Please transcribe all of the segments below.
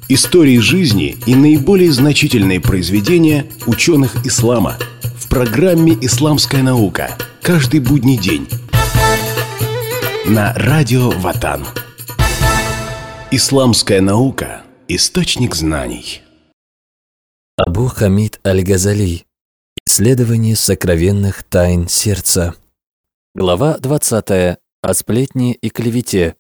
Истории жизни и наиболее значительные произведения ученых ислама в программе «Исламская наука». Каждый будний день на радио Ватан. Исламская наука – источник знаний. Абу Хамид Аль-Газали. Исследование сокровенных тайн сердца. Глава 20. О сплетне и клевете.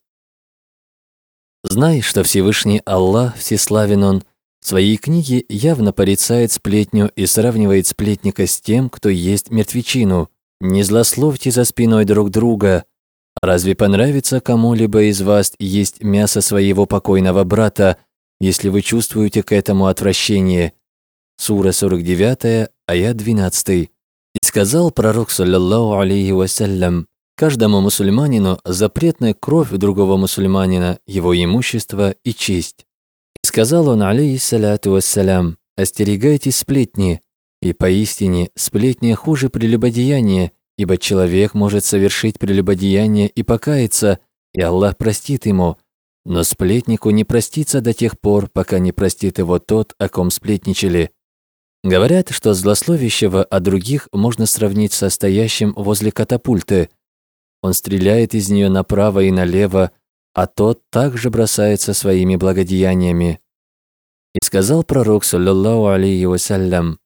Знай, что Всевышний Аллах, всеславен Он, в своей книге явно порицает сплетню и сравнивает сплетника с тем, кто ест мертвечину. Не злословьте за спиной друг друга. Разве понравится кому-либо из вас есть мясо своего покойного брата, если вы чувствуете к этому отвращение? Сура 49, аят 12. И сказал пророк, саллаллаху алейхи вассалям: каждому мусульманину запретна кровь другого мусульманина, его имущество и честь. И сказал он, алейхиссалату вассалям: остерегайтесь сплетни, и поистине сплетня хуже прелюбодеяния, ибо человек может совершить прелюбодеяние и покаяться, и Аллах простит ему, но сплетнику не простится до тех пор, пока не простит его тот, о ком сплетничали. Говорят, что злословящего о других можно сравнить со стоящим возле катапульты. Он стреляет из нее направо и налево, а тот также бросается своими благодеяниями. И сказал пророк, саллаллаху алейхи вассалям: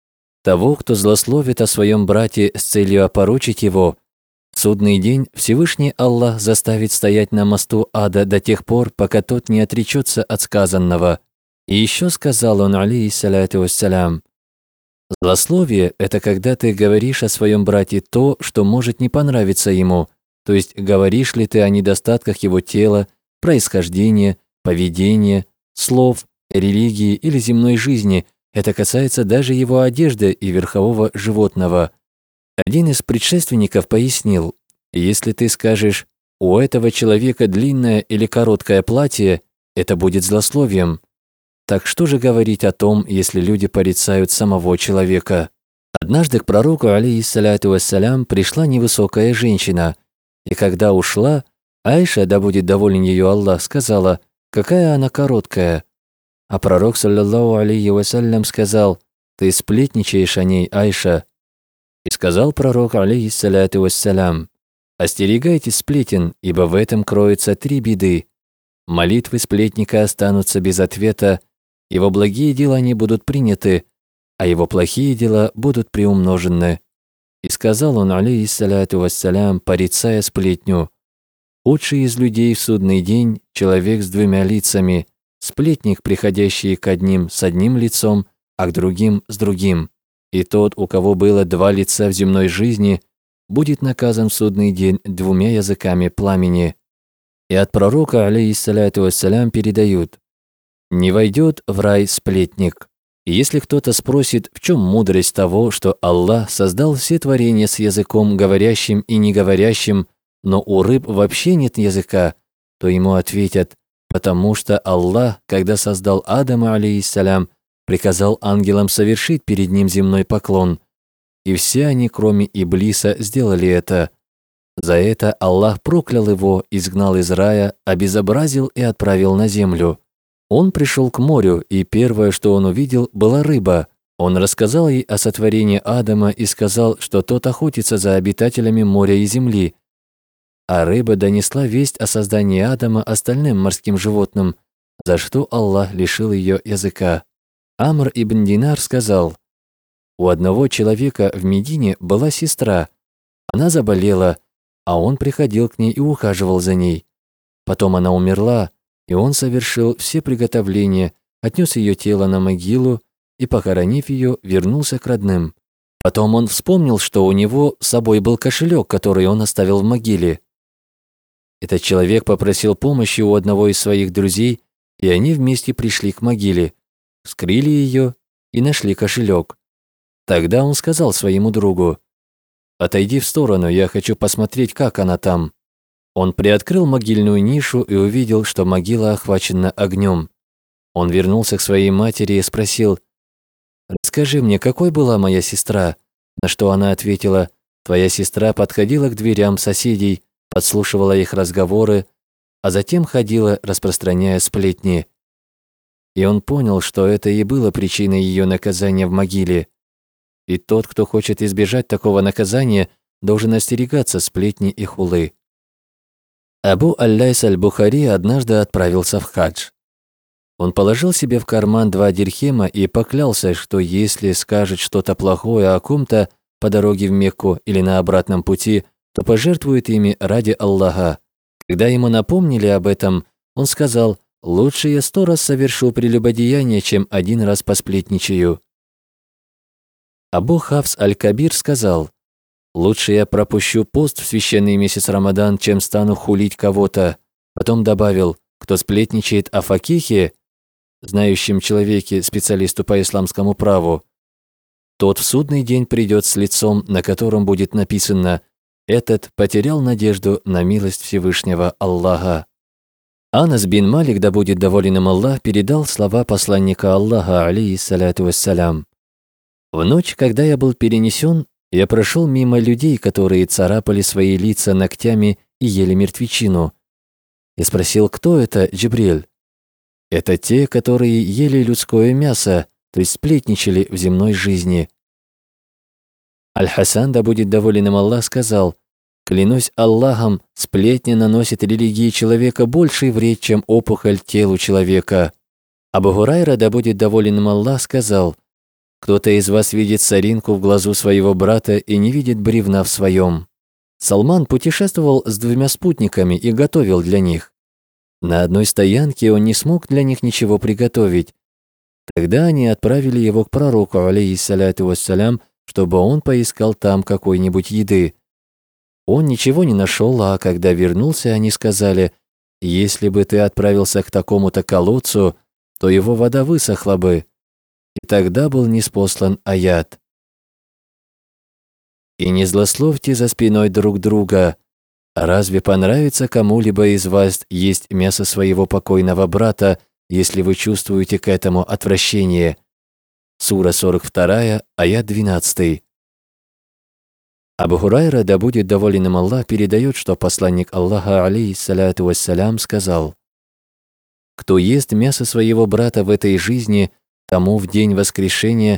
того, кто злословит о своем брате с целью опорочить его, в судный день Всевышний Аллах заставит стоять на мосту ада до тех пор, пока тот не отречется от сказанного. И еще сказал он, алейхиссалату вассалям: злословие – это когда ты говоришь о своем брате то, что может не понравиться ему, то есть говоришь ли ты о недостатках его тела, происхождения, поведения, слов, религии или земной жизни. Это касается даже его одежды и верхового животного. Один из предшественников пояснил: если ты скажешь «у этого человека длинное или короткое платье», это будет злословием. Так что же говорить о том, если люди порицают самого человека? Однажды к пророку, алейхиссалату вассалям, пришла невысокая женщина, и когда ушла, Айша, да будет доволен ее Аллах, сказала: какая она короткая. А пророк, саллаллаху алейхи вассалям, сказал: ты сплетничаешь о ней, Айша. И сказал пророк, алейхиссалату вассалям: остерегайтесь сплетен, ибо в этом кроются 3 беды. Молитвы сплетника останутся без ответа, его благие дела не будут приняты, а его плохие дела будут приумножены. И сказал он, алейхиссалату вассалям, порицая сплетню: худший из людей в судный день – человек с 2 лицами, сплетник, приходящий к одним с одним лицом, а к другим с другим. И тот, у кого было 2 лица в земной жизни, будет наказан в судный день 2 языками пламени. И от пророка, алейхиссалату вассалям, передают: не войдет в рай сплетник. И если кто-то спросит, в чем мудрость того, что Аллах создал все творения с языком говорящим и не говорящим, но у рыб вообще нет языка, то ему ответят: потому что Аллах, когда создал Адама, алейхиссалям, приказал ангелам совершить перед ним земной поклон. И все они, кроме Иблиса, сделали это. За это Аллах проклял его, изгнал из рая, обезобразил и отправил на землю. Он пришел к морю, и первое, что он увидел, была рыба. Он рассказал ей о сотворении Адама и сказал, что тот охотится за обитателями моря и земли. А рыба донесла весть о создании Адама остальным морским животным, за что Аллах лишил ее языка. Амр ибн Динар сказал: у одного человека в Медине была сестра. Она заболела, а он приходил к ней и ухаживал за ней. Потом она умерла, и он совершил все приготовления, отнес ее тело на могилу и, похоронив ее, вернулся к родным. Потом он вспомнил, что у него с собой был кошелек, который он оставил в могиле. Этот человек попросил помощи у одного из своих друзей, и они вместе пришли к могиле, вскрыли ее и нашли кошелек. Тогда он сказал своему другу: «Отойди в сторону, я хочу посмотреть, как она там». Он приоткрыл могильную нишу и увидел, что могила охвачена огнем. Он вернулся к своей матери и спросил: «Расскажи мне, какой была моя сестра?» На что она ответила: «Твоя сестра подходила к дверям соседей, подслушивала их разговоры, а затем ходила, распространяя сплетни». и он понял, что это и было причиной ее наказания в могиле. И тот, кто хочет избежать такого наказания, должен остерегаться сплетни и хулы. Абу Аль-Лайс Аль-Бухари однажды отправился в хадж. Он положил себе в карман 2 дирхема и поклялся, что если скажет что-то плохое о ком-то по дороге в Мекку или на обратном пути, то пожертвует ими ради Аллаха. Когда ему напомнили об этом, он сказал: «Лучше я 100 раз совершу прелюбодеяние, чем 1 раз посплетничаю». Абу Хафс Аль-Кабир сказал: «Лучше я пропущу пост в священный месяц Рамадан, чем стану хулить кого-то». Потом добавил: «Кто сплетничает о факихе, знающем человеке, специалисту по исламскому праву, тот в судный день придет с лицом, на котором будет написано: этот потерял надежду на милость Всевышнего Аллаха». Анас бин Малик, да будет доволен им Аллах, передал слова посланника Аллаха, алейхиссаляту вассалям: «В ночь, когда я был перенесен, я прошел мимо людей, которые царапали свои лица ногтями и ели мертвечину. Я спросил, кто это, Джибриль? Это те, которые ели людское мясо, то есть сплетничали в земной жизни». Аль-Хасан, да будет доволен им Аллах, сказал: «Клянусь Аллахом, сплетня наносит религии человека больший вред, чем опухоль телу человека». Абу Гурайра, да будет доволен им Аллах, сказал: «Кто-то из вас видит соринку в глазу своего брата и не видит бревна в своем». Салман путешествовал с 2 спутниками и готовил для них. На одной стоянке он не смог для них ничего приготовить. Тогда они отправили его к пророку, алейхиссаляту вассалям, чтобы он поискал там какой-нибудь еды. Он ничего не нашел, а когда вернулся, они сказали: «Если бы ты отправился к такому-то колодцу, то его вода высохла бы». И тогда был ниспослан аят: «И не злословьте за спиной друг друга. Разве понравится кому-либо из вас есть мясо своего покойного брата, если вы чувствуете к этому отвращение?» Сура 42, аят 12. Абу Хурайра, да будет доволен им Аллах, передает, что посланник Аллаха, алейхиссаляту вассалям, сказал: «Кто ест мясо своего брата в этой жизни, тому в день воскрешения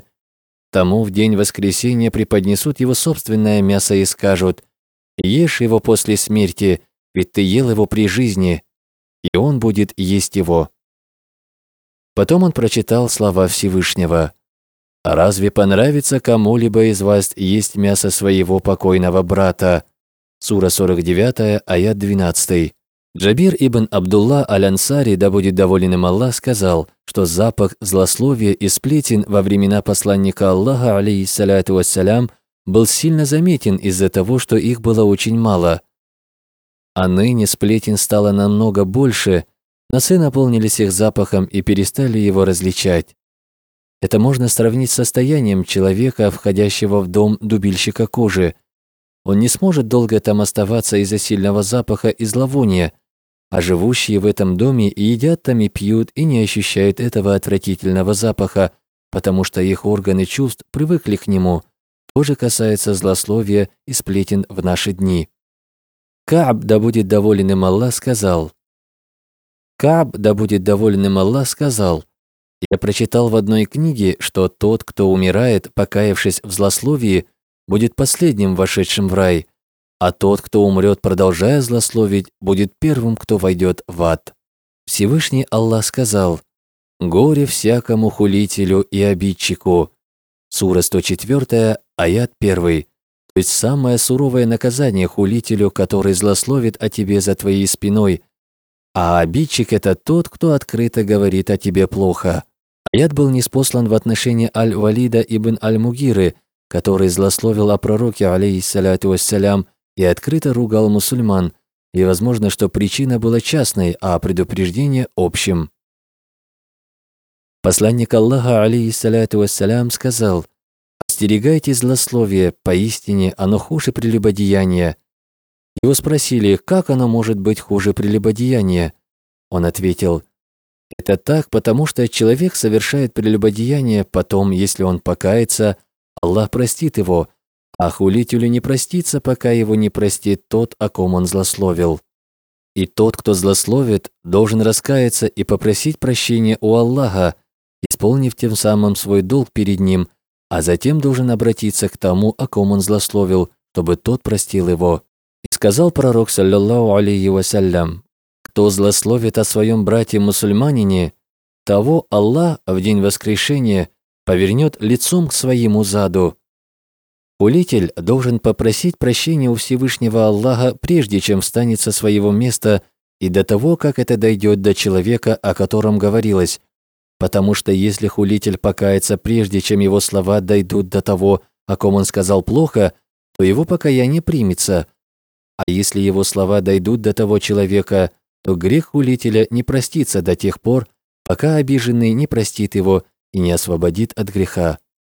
преподнесут его собственное мясо и скажут: ешь его после смерти, ведь ты ел его при жизни, и он будет есть его». Потом он прочитал слова Всевышнего: «А разве понравится кому-либо из вас есть мясо своего покойного брата?» Сура 49, аят 12. Джабир ибн Абдулла аль-Ансари, да будет доволен им Аллах, сказал, что запах злословия и сплетен во времена посланника Аллаха, алейхиссаляту вассалям, был сильно заметен из-за того, что их было очень мало. А ныне сплетен стало намного больше, носы наполнились их запахом и перестали его различать. Это можно сравнить с состоянием человека, входящего в дом дубильщика кожи. Он не сможет долго там оставаться из-за сильного запаха и зловония, а живущие в этом доме и едят там и пьют и не ощущают этого отвратительного запаха, потому что их органы чувств привыкли к нему. Тоже касается злословия и сплетен в наши дни. Кааб, да будет доволен им Аллах, сказал: «Я прочитал в одной книге, что тот, кто умирает, покаявшись в злословии, будет последним вошедшим в рай, а тот, кто умрет, продолжая злословить, будет первым, кто войдет в ад». Всевышний Аллах сказал: «Горе всякому хулителю и обидчику». Сура 104, аят 1. То есть самое суровое наказание хулителю, который злословит о тебе за твоей спиной, а обидчик – это тот, кто открыто говорит о тебе плохо. Аят был ниспослан в отношении Аль-Валида ибн Аль-Мугиры, который злословил о пророке, алейхиссаляту вассалям, и открыто ругал мусульман, и возможно, что причина была частной, а предупреждение – общим. Посланник Аллаха, алейхиссаляту вассалям, сказал: «Остерегайтесь злословия, поистине оно хуже прелюбодеяния». Его спросили, как оно может быть хуже прелюбодеяния. Он ответил: «Это так, потому что человек совершает прелюбодеяние, потом, если он покается, Аллах простит его, а хулителю не простится, пока его не простит тот, о ком он злословил». И тот, кто злословит, должен раскаяться и попросить прощения у Аллаха, исполнив тем самым свой долг перед Ним, а затем должен обратиться к тому, о ком он злословил, чтобы тот простил его. И сказал пророк, саллаллаху алейхи вассалям: «Кто злословит о своем брате-мусульманине, того Аллах в день воскрешения повернет лицом к своему заду». Хулитель должен попросить прощения у Всевышнего Аллаха, прежде чем встанет со своего места и до того, как это дойдет до человека, о котором говорилось, потому что если хулитель покается прежде, чем его слова дойдут до того, о ком он сказал плохо, то его покаяние примется, а если его слова дойдут до того человека, то грех хулителя не простится до тех пор, пока обиженный не простит его и не освободит от греха.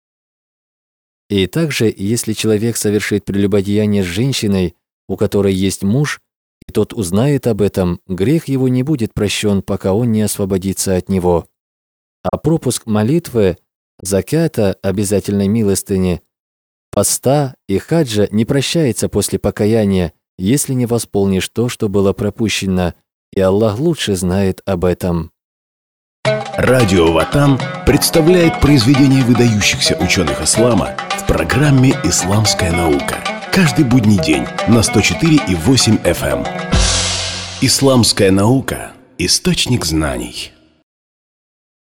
И также, если человек совершит прелюбодеяние с женщиной, у которой есть муж, и тот узнает об этом, грех его не будет прощен, пока он не освободится от него. А пропуск молитвы, закята, обязательной милостыни, поста и хаджа не прощается после покаяния, если не восполнишь то, что было пропущено, и Аллах лучше знает об этом. Радио Ватан представляет произведения выдающихся ученых ислама в программе «Исламская наука». Каждый будний день на 104,8 FM. «Исламская наука» – источник знаний.